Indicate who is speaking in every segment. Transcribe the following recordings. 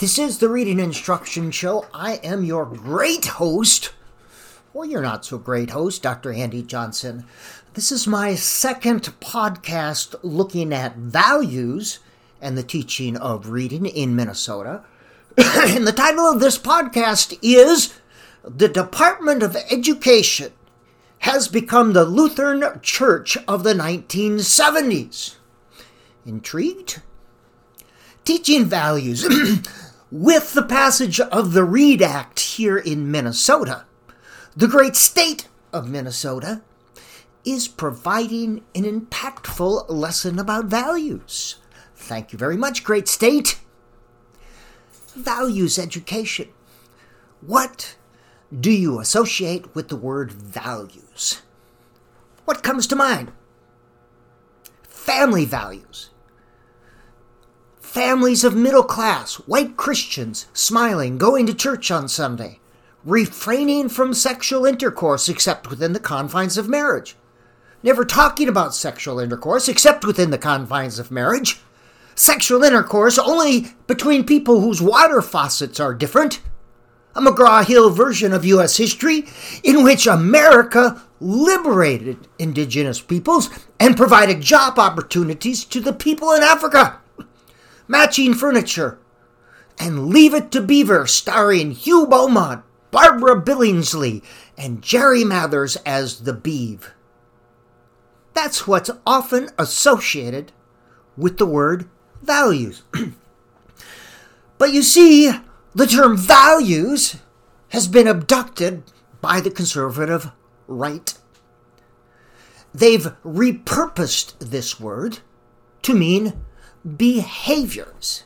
Speaker 1: This is the Reading Instruction Show. I am your great host, or your not so great host, Dr. Andy Johnson. This is my second podcast looking at values and the teaching of reading in Minnesota. And the title of this podcast is The Department of Education Has Become the Lutheran Church of the 1970s. Intrigued? Teaching values. With the passage of the READ Act here in Minnesota, the great state of Minnesota is providing an impactful lesson about values. Thank you very much, great state. Values education. What do you associate with the word values? What comes to mind? Family values. Families of middle class, white Christians, smiling, going to church on Sunday, refraining from sexual intercourse except within the confines of marriage, never talking about sexual intercourse except within the confines of marriage, sexual intercourse only between people whose water faucets are different, a McGraw-Hill version of U.S. history in which America liberated indigenous peoples and provided job opportunities to the people in Africa. Matching furniture, and Leave It to Beaver, starring Hugh Beaumont, Barbara Billingsley, and Jerry Mathers as the Beeve. That's what's often associated with the word values. But you see, the term values has been abducted by the conservative right. They've repurposed this word to mean behaviors.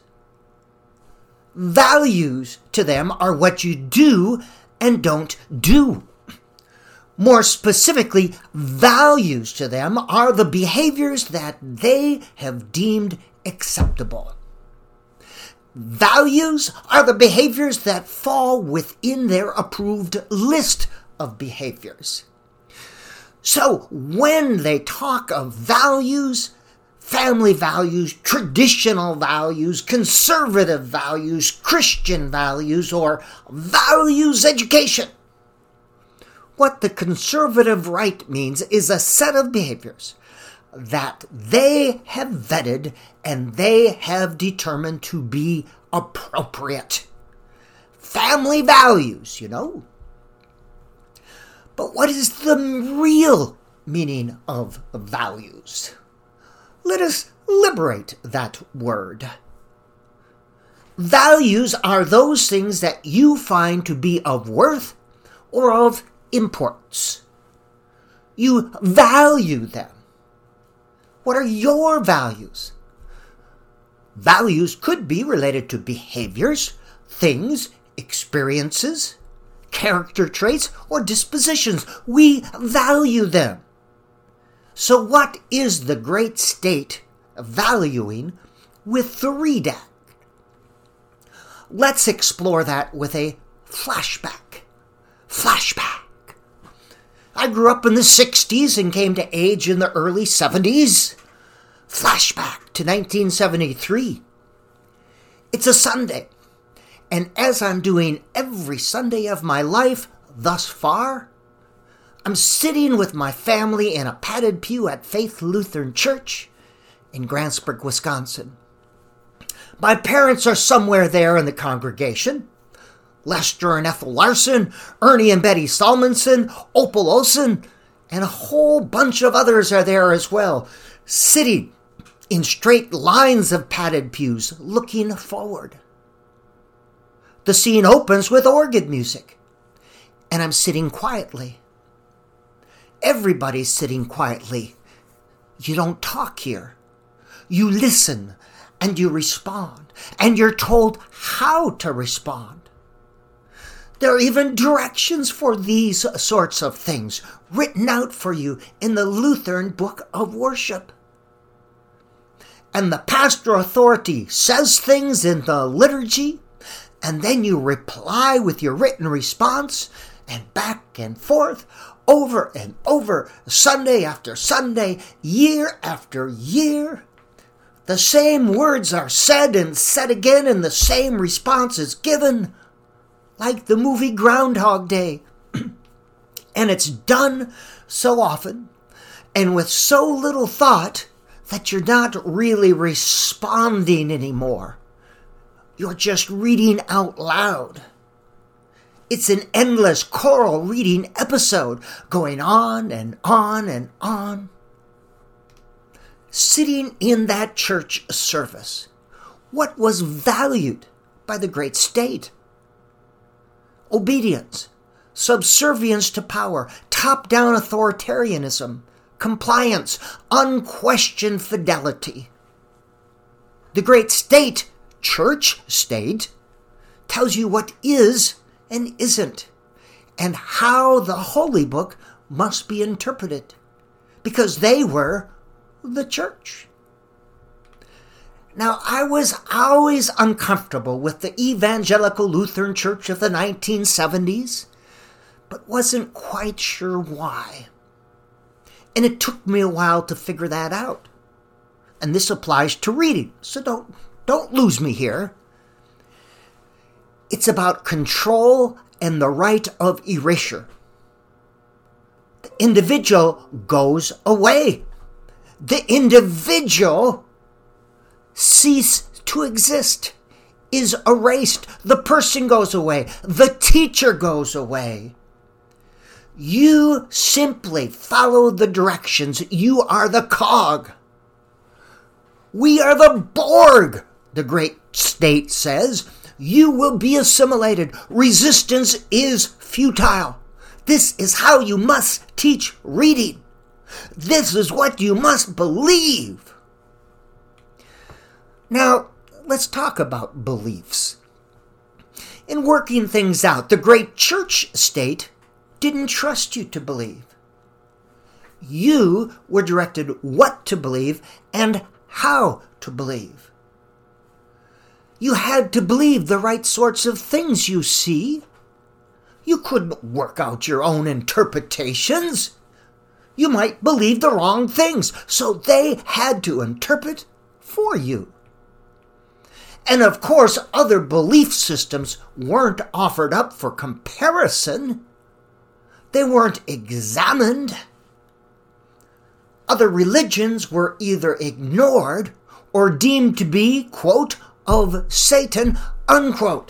Speaker 1: Values to them are what you do and don't do. More specifically, values to them are the behaviors that they have deemed acceptable. Values are the behaviors that fall within their approved list of behaviors. So when they talk of values, family values, traditional values, conservative values, Christian values, or values education, what the conservative right means is a set of behaviors that they have vetted and they have determined to be appropriate. Family values, you know. But what is the real meaning of values? Let us liberate that word. Values are those things that you find to be of worth or of importance. You value them. What are your values? Values could be related to behaviors, things, experiences, character traits, or dispositions. We value them. So what is the great state valuing with the READ Act? Let's explore that with a flashback. I grew up in the 60s and came to age in the early 70s. Flashback to 1973. It's a Sunday, and as I'm doing every Sunday of my life thus far, I'm sitting with my family in a padded pew at Faith Lutheran Church in Grantsburg, Wisconsin. My parents are somewhere there in the congregation. Lester and Ethel Larson, Ernie and Betty Salmonson, Opal Olson, and a whole bunch of others are there as well, sitting in straight lines of padded pews, looking forward. The scene opens with organ music, and I'm sitting quietly. Everybody's sitting quietly. You don't talk here. You listen and you respond, and you're told how to respond. There are even directions for these sorts of things written out for you in the Lutheran Book of Worship. And the pastoral authority says things in the liturgy, and then you reply with your written response, and back and forth, over and over, Sunday after Sunday, year after year. The same words are said and said again, and the same response is given, like the movie Groundhog Day. And it's done so often and with so little thought that you're not really responding anymore. You're just reading out loud. It's an endless choral reading episode going on and on and on. Sitting in that church service, what was valued by the great state? Obedience, subservience to power, top-down authoritarianism, compliance, unquestioned fidelity. The great state, church state, tells you what is and isn't, and how the holy book must be interpreted, because they were the church. Now, I was always uncomfortable with the Evangelical Lutheran Church of the 1970s, but wasn't quite sure why. And it took me a while to figure that out. And this applies to reading, so don't lose me here. It's about control and the right of erasure. The individual goes away. The individual ceases to exist, is erased. The person goes away. The teacher goes away. You simply follow the directions. You are the cog. We are the Borg, the great state says. You will be assimilated. Resistance is futile. This is how you must teach reading. This is what you must believe. Now, let's talk about beliefs. In working things out, the great church state didn't trust you to believe. You were directed what to believe and how to believe. You had to believe the right sorts of things, you see. You couldn't work out your own interpretations. You might believe the wrong things, so they had to interpret for you. And of course, other belief systems weren't offered up for comparison. They weren't examined. Other religions were either ignored or deemed to be, quote, of Satan, unquote.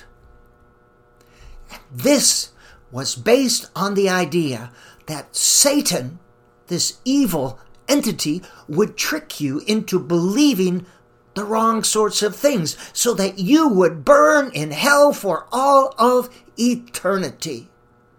Speaker 1: This was based on the idea that Satan, this evil entity, would trick you into believing the wrong sorts of things so that you would burn in hell for all of eternity.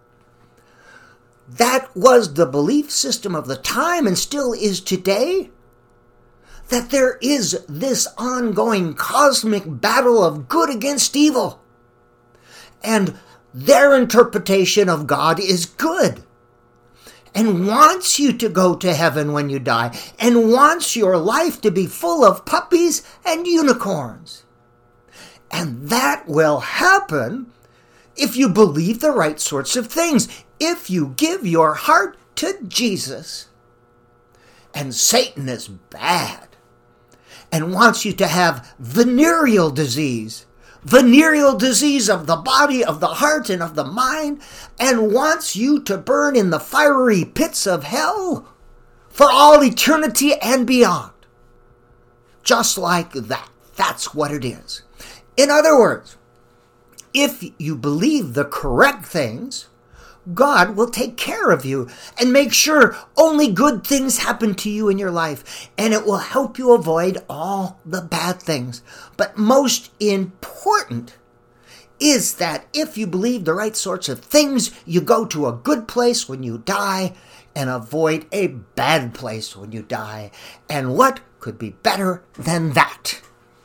Speaker 1: That was the belief system of the time and still is today. That there is this ongoing cosmic battle of good against evil. And their interpretation of God is good. And wants you to go to heaven when you die. And wants your life to be full of puppies and unicorns. And that will happen if you believe the right sorts of things. If you give your heart to Jesus. And Satan is bad and wants you to have venereal disease of the body, of the heart, and of the mind, and wants you to burn in the fiery pits of hell for all eternity and beyond. Just like that. That's what it is. In other words, if you believe the correct things, God will take care of you and make sure only good things happen to you in your life, and it will help you avoid all the bad things. But most important is that if you believe the right sorts of things, you go to a good place when you die and avoid a bad place when you die. And what could be better than that?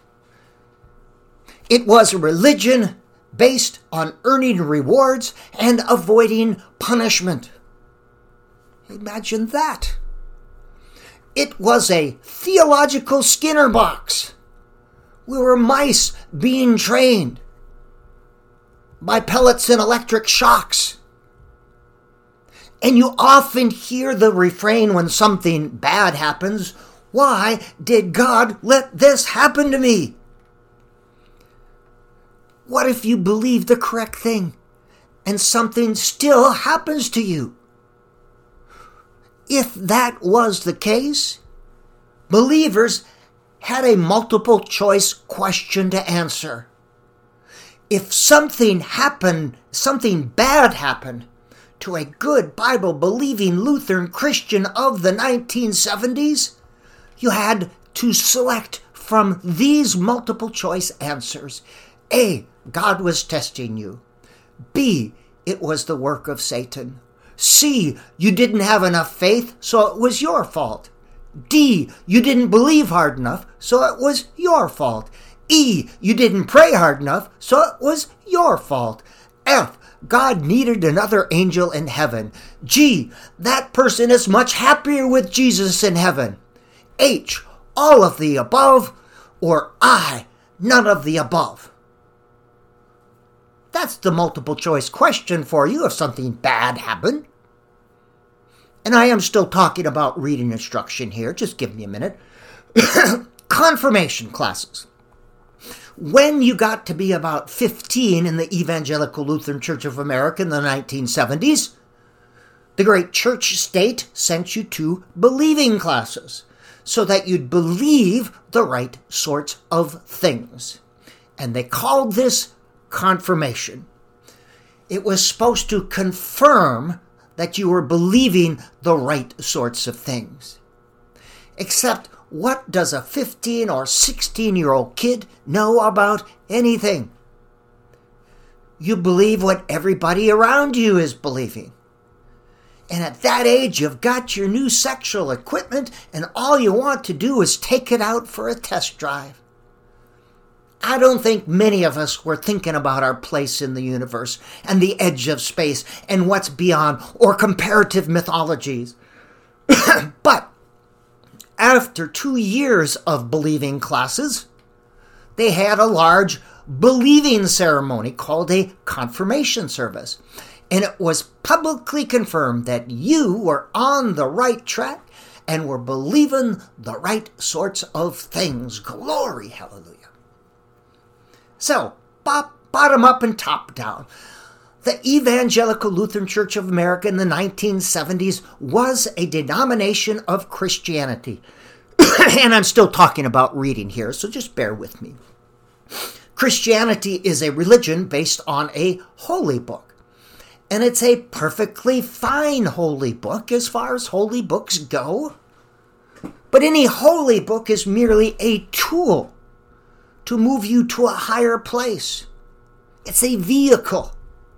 Speaker 1: It was a religion based on earning rewards and avoiding punishment. Imagine that. It was a theological Skinner box. We were mice being trained by pellets and electric shocks. And you often hear the refrain when something bad happens, Why did God let this happen to me? What if you believe the correct thing and something still happens to you? If that was the case, believers had a multiple choice question to answer. If something bad happened to a good Bible-believing Lutheran Christian of the 1970s, you had to select from these multiple choice answers. A, God was testing you. B, it was the work of Satan. C, you didn't have enough faith, so it was your fault. D, you didn't believe hard enough, so it was your fault. E, you didn't pray hard enough, so it was your fault. F, God needed another angel in heaven. G, that person is much happier with Jesus in heaven. H, all of the above. Or I, none of the above. That's the multiple choice question for you if something bad happened. And I am still talking about reading instruction here. Just give me a minute. Confirmation classes. When you got to be about 15 in the Evangelical Lutheran Church of America in the 1970s, the great church state sent you to believing classes so that you'd believe the right sorts of things. And they called this confirmation. It was supposed to confirm that you were believing the right sorts of things. Except, what does a 15 or 16-year-old kid know about anything? You believe what everybody around you is believing. And at that age, you've got your new sexual equipment, and all you want to do is take it out for a test drive. I don't think many of us were thinking about our place in the universe and the edge of space and what's beyond, or comparative mythologies. But after 2 years of believing classes, they had a large believing ceremony called a confirmation service. And it was publicly confirmed that you were on the right track and were believing the right sorts of things. Glory, hallelujah. So, bottom up and top down, the Evangelical Lutheran Church of America in the 1970s was a denomination of Christianity. And I'm still talking about reading here, so just bear with me. Christianity is a religion based on a holy book. And it's a perfectly fine holy book as far as holy books go. But any holy book is merely a tool to move you to a higher place. It's a vehicle.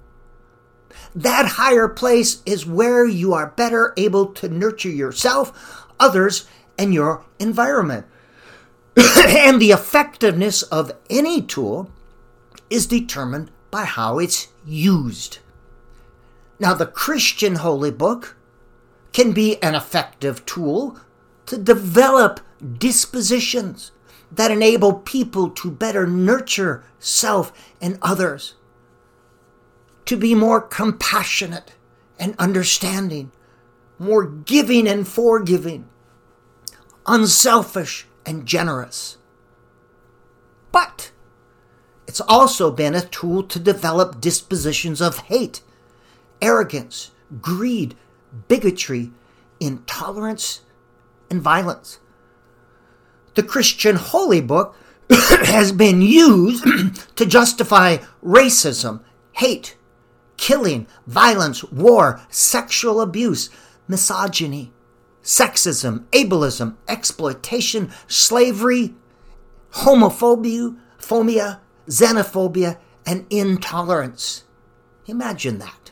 Speaker 1: That higher place is where you are better able to nurture yourself, others, and your environment. And the effectiveness of any tool is determined by how it's used. Now, the Christian holy book can be an effective tool to develop dispositions that enable people to better nurture self and others, to be more compassionate and understanding, more giving and forgiving, unselfish and generous. But it's also been a tool to develop dispositions of hate, arrogance, greed, bigotry, intolerance, and violence. The Christian Holy Book has been used to justify racism, hate, killing, violence, war, sexual abuse, misogyny, sexism, ableism, exploitation, slavery, homophobia, xenophobia, and intolerance. Imagine that.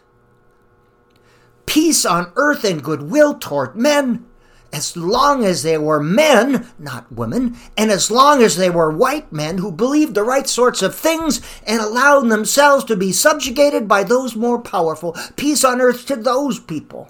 Speaker 1: Peace on earth and goodwill toward men, as long as they were men, not women, and as long as they were white men who believed the right sorts of things and allowed themselves to be subjugated by those more powerful. Peace on earth to those people.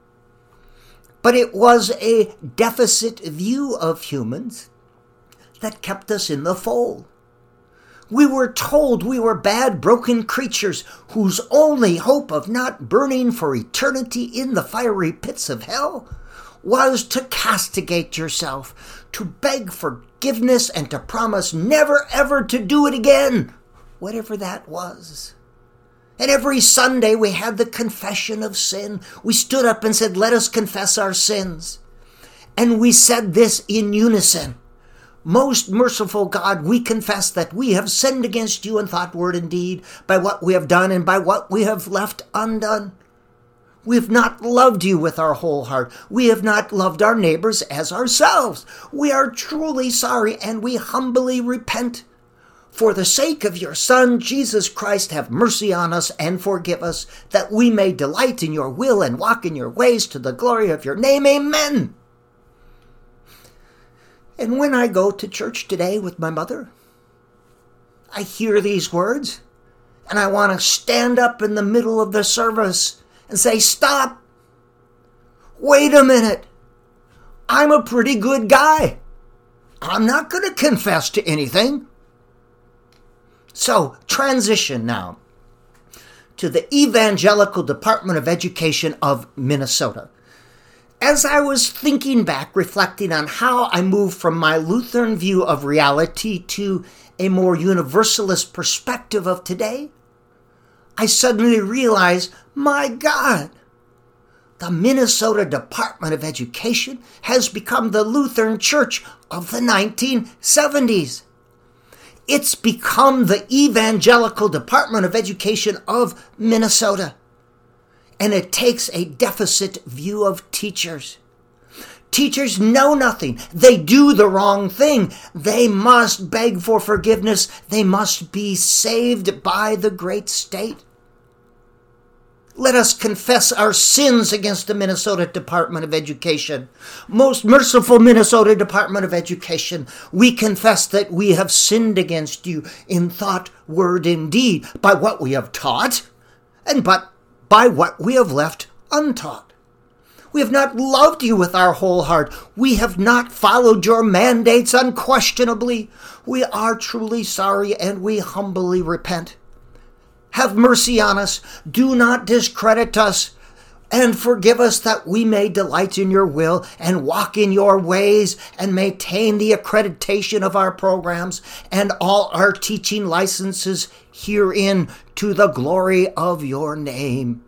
Speaker 1: But it was a deficit view of humans that kept us in the fold. We were told we were bad, broken creatures whose only hope of not burning for eternity in the fiery pits of hell was to castigate yourself, to beg forgiveness and to promise never ever to do it again, whatever that was. And every Sunday we had the confession of sin. We stood up and said, let us confess our sins. And we said this in unison. Most merciful God, we confess that we have sinned against you in thought, word, and deed, by what we have done and by what we have left undone. We have not loved you with our whole heart. We have not loved our neighbors as ourselves. We are truly sorry and we humbly repent. For the sake of your Son, Jesus Christ, have mercy on us and forgive us, that we may delight in your will and walk in your ways to the glory of your name. Amen. And when I go to church today with my mother, I hear these words, and I want to stand up in the middle of the service and say, stop. Wait a minute. I'm a pretty good guy. I'm not going to confess to anything. So, transition now to the Evangelical Department of Education of Minnesota. As I was thinking back, reflecting on how I moved from my Lutheran view of reality to a more universalist perspective of today, I suddenly realized, my God, the Minnesota Department of Education has become the Lutheran Church of the 1970s. It's become the Evangelical Department of Education of Minnesota. And it takes a deficit view of teachers. Teachers know nothing. They do the wrong thing. They must beg for forgiveness. They must be saved by the great state. Let us confess our sins against the Minnesota Department of Education. Most merciful Minnesota Department of Education, we confess that we have sinned against you in thought, word, and deed, by what we have taught, and by what we have left untaught. We have not loved you with our whole heart. We have not followed your mandates unquestionably. We are truly sorry and we humbly repent. Have mercy on us. Do not discredit us. And forgive us that we may delight in your will and walk in your ways and maintain the accreditation of our programs and all our teaching licenses herein to the glory of your name.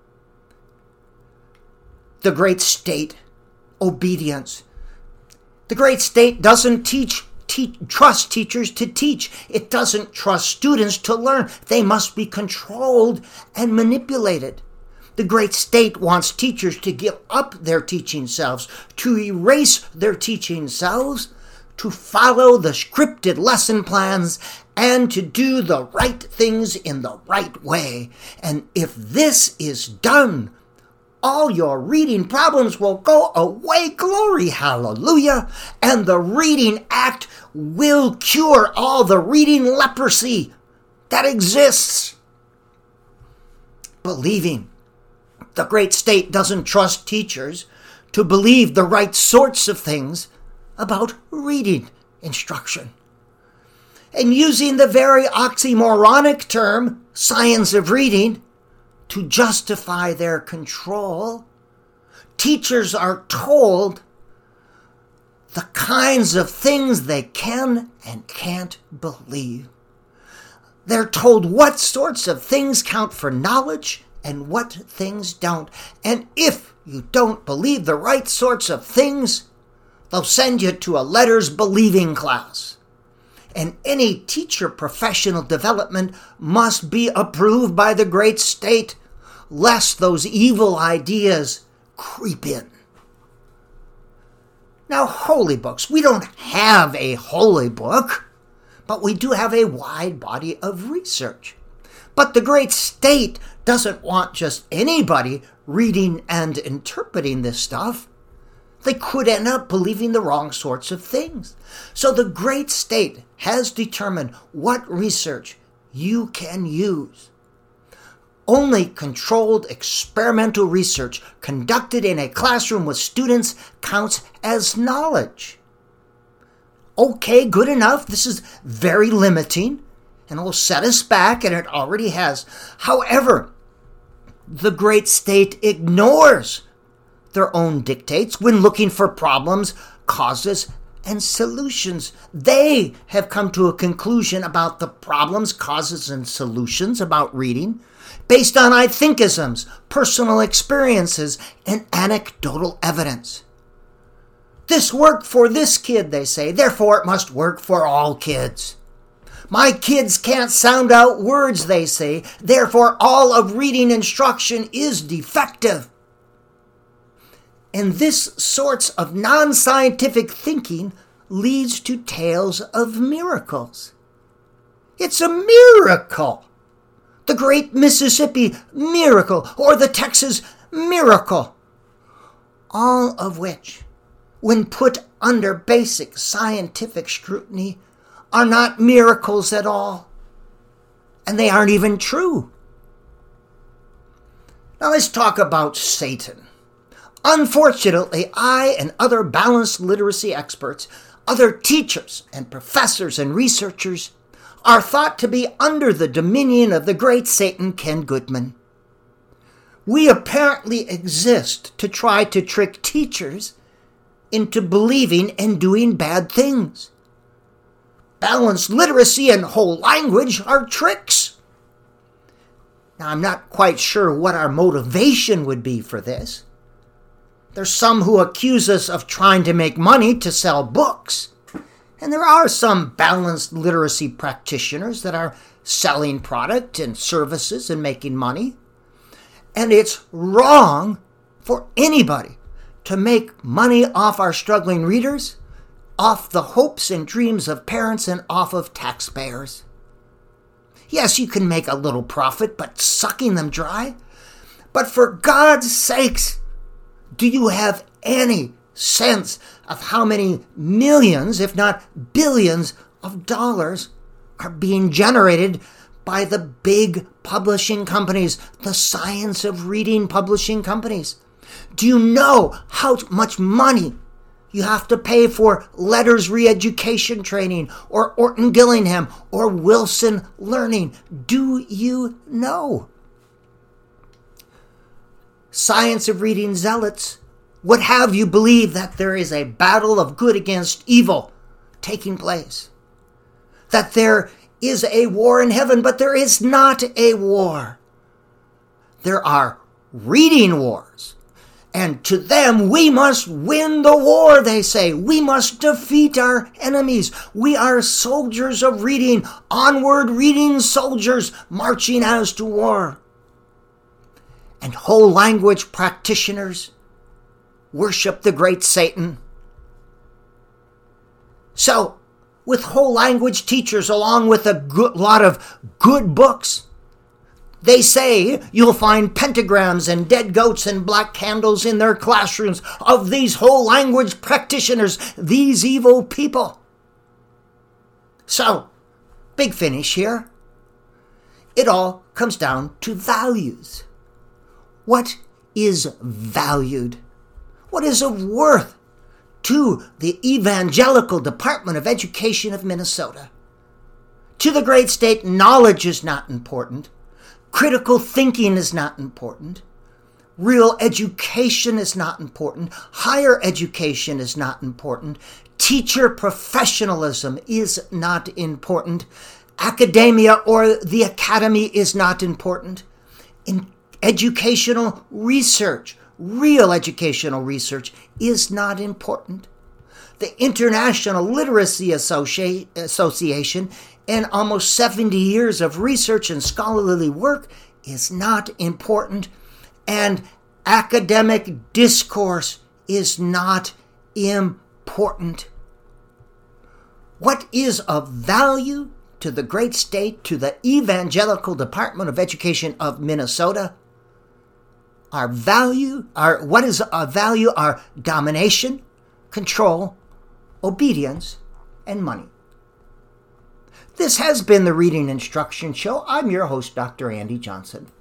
Speaker 1: The great state, obedience. The great state doesn't trust teachers to teach. It doesn't trust students to learn. They must be controlled and manipulated. The great state wants teachers to give up their teaching selves, to erase their teaching selves, to follow the scripted lesson plans, and to do the right things in the right way. And if this is done, all your reading problems will go away, glory, hallelujah, and the Reading Act will cure all the reading leprosy that exists. Believing. The great state doesn't trust teachers to believe the right sorts of things about reading instruction. And using the very oxymoronic term, science of reading, to justify their control, teachers are told the kinds of things they can and can't believe. They're told what sorts of things count for knowledge and what things don't. And if you don't believe the right sorts of things, they'll send you to a letters believing class. And any teacher professional development must be approved by the great state, lest those evil ideas creep in. Now, holy books. We don't have a holy book, but we do have a wide body of research. But the great state doesn't want just anybody reading and interpreting this stuff. They could end up believing the wrong sorts of things. So the great state has determined what research you can use. Only controlled experimental research conducted in a classroom with students counts as knowledge. Okay, good enough. This is very limiting and will set us back, and it already has. However, the great state ignores their own dictates when looking for problems, causes, and solutions. They have come to a conclusion about the problems, causes, and solutions about reading based on I thinkisms, personal experiences, and anecdotal evidence. This worked for this kid, they say, therefore it must work for all kids. My kids can't sound out words, they say, therefore all of reading instruction is defective. And this sorts of non-scientific thinking leads to tales of miracles. It's a miracle. The Great Mississippi Miracle or the Texas Miracle. All of which, when put under basic scientific scrutiny, are not miracles at all. And they aren't even true. Now let's talk about Satan. Unfortunately, I and other balanced literacy experts, other teachers and professors and researchers are thought to be under the dominion of the great Satan, Ken Goodman. We apparently exist to try to trick teachers into believing and doing bad things. Balanced literacy and whole language are tricks. Now, I'm not quite sure what our motivation would be for this. There's some who accuse us of trying to make money to sell books. And there are some balanced literacy practitioners that are selling product and services and making money. And it's wrong for anybody to make money off our struggling readers, off the hopes and dreams of parents, and off of taxpayers. Yes, you can make a little profit, but sucking them dry? But for God's sakes, do you have any sense of how many millions, if not billions, of dollars are being generated by the big publishing companies, the science of reading publishing companies? Do you know how much money you have to pay for Letters Re-Education Training or Orton Gillingham or Wilson Learning? Do you know? Science of reading zealots would have you believe that there is a battle of good against evil taking place. That there is a war in heaven, but there is not a war. There are reading wars. And to them, we must win the war, they say. We must defeat our enemies. We are soldiers of reading, onward reading soldiers marching as to war. And whole language practitioners worship the great Satan. So, with whole language teachers, along with a lot of good books, they say you'll find pentagrams and dead goats and black candles in their classrooms of these whole language practitioners, these evil people. So, big finish here. It all comes down to values. What is valued? What is of worth to the Evangelical Department of Education of Minnesota? To the great state, knowledge is not important. Critical thinking is not important. Real education is not important. Higher education is not important. Teacher professionalism is not important. Academia or the academy is not important. In educational research, real educational research is not important. The International Literacy Association and almost 70 years of research and scholarly work is not important. And academic discourse is not important. What is of value to the great state, to the Evangelical Department of Education of Minnesota? What is of value are domination, control, obedience, and money. This has been the Reading Instruction Show. I'm your host, Dr. Andy Johnson.